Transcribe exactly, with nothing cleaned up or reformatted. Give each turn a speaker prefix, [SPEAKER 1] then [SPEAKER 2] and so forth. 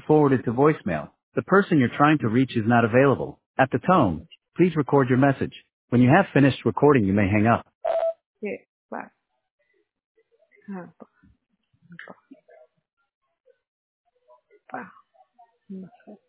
[SPEAKER 1] forwarded to voicemail. The person you're trying to reach is not available. At the tone, please record your message. When you have finished recording, you may hang up.
[SPEAKER 2] Okay, bye. हाँ, bye. Bye.